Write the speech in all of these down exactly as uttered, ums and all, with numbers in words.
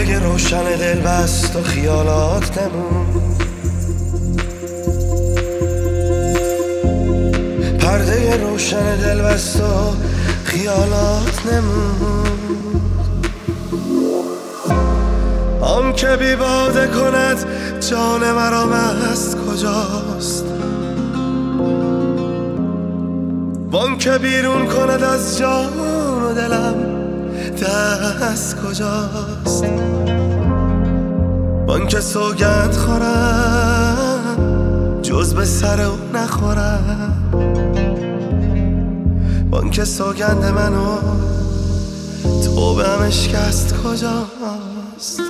پرده روشن دل بست و خیالات نمون، پرده روشن دل بست و خیالات نمون. آن که بی باده کند جان مرا مست کجاست، وان که بیرون کند از جان و دلم دست کجاست. وان که سوگند خورم جز به سر او نخورم، وان که سوگند منو توبه هم اشکست کجاست.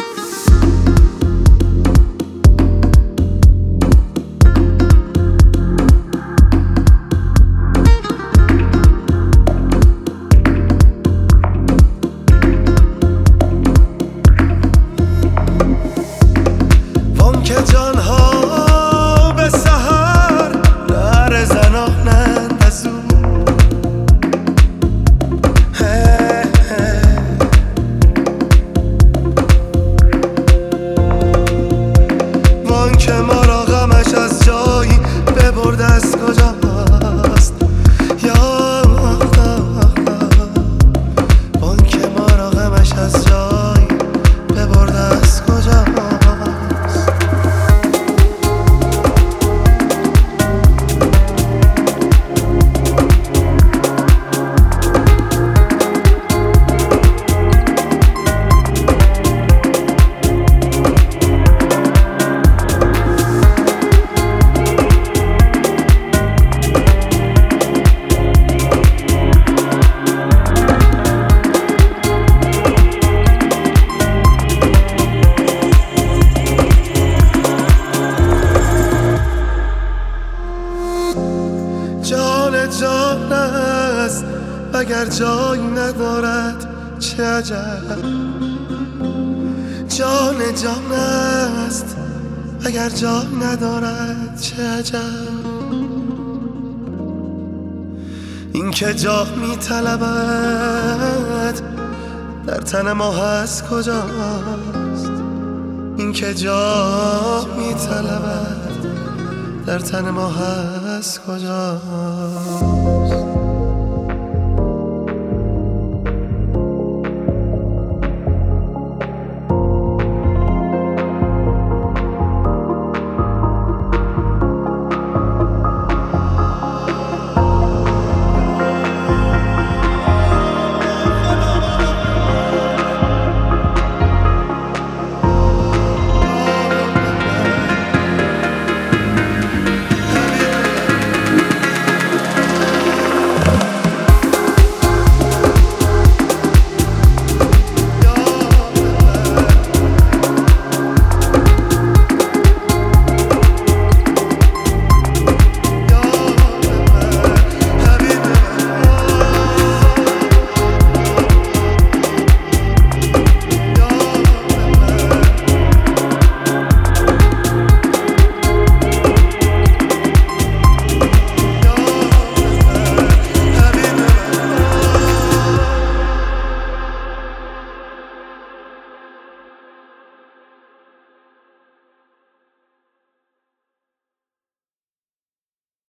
که جانها به سحر نره زنانند از او، وان که ما را غمش از جایی ببرد از کجاست. یا وان که ما را غمش از جایی ببرد از کجاست. جان جان است اگر جایی ندارد چه عجب، جان جان است اگر جایی ندارد چه عجب. این که جا می طلبد در تن ما هست کجاست، این که جا می طلبد در تن ما هست کجاست.